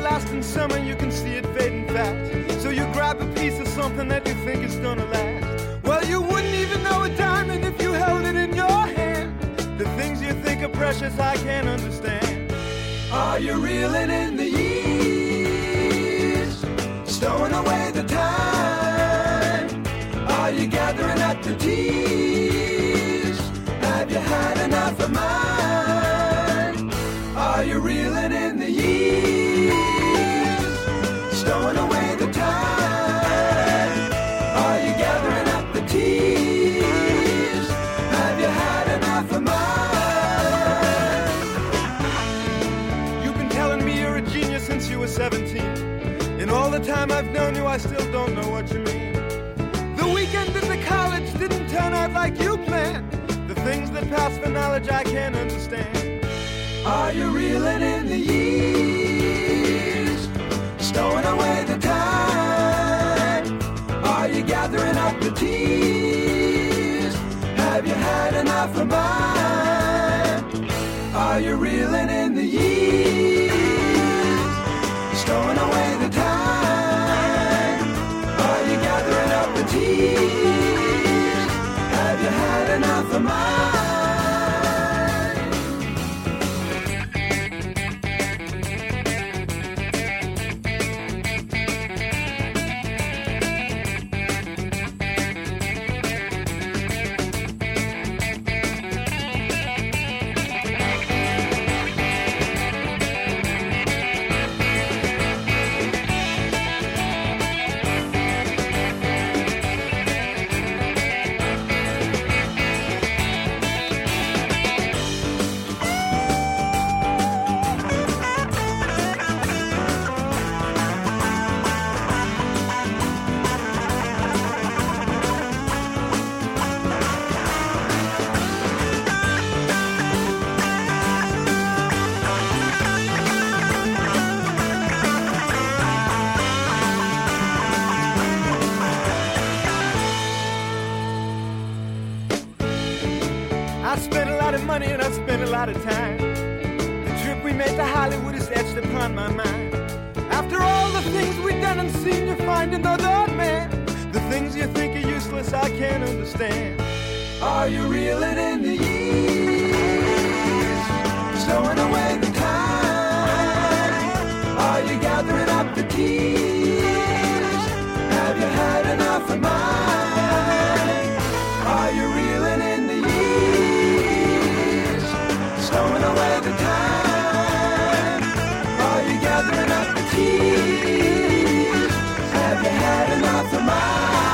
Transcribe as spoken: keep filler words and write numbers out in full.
everlasting summer, you can see it fading fast. So you grab a piece of something that you think is gonna last. Well, you wouldn't even know a diamond if you held it in your hand. The things you think are precious, I can't understand. Are you reeling in the years, stowing away the time? Are you gathering up the tears? Have you had enough of mine? Are you reeling in the years, stowing away the time? Are you gathering up the tears? Have you had enough of mine? You've been telling me you're a genius since you were seventeen. In all the time I've known you, I still don't know what you mean. The weekend in the college didn't turn out like you planned. The things that pass for knowledge I can't understand. Are you reeling in the years, stowing away the time? Are you gathering up the tears? Have you had enough of mine? Are you reeling in the years, stowing away the time? Are you gathering up the tears? Have you had enough of mine? I spent a lot of money and I spent a lot of time. The trip we made to Hollywood is etched upon my mind. After all the things we've done and seen, you find another man. The things you think are useless, I can't understand. Are you reeling in the years, stowing away the time? Are you gathering up the tears? Have you had enough of mine? Are you reeling in the years, stowing away the time? Are you gathering up the tears? Have you had enough of mine?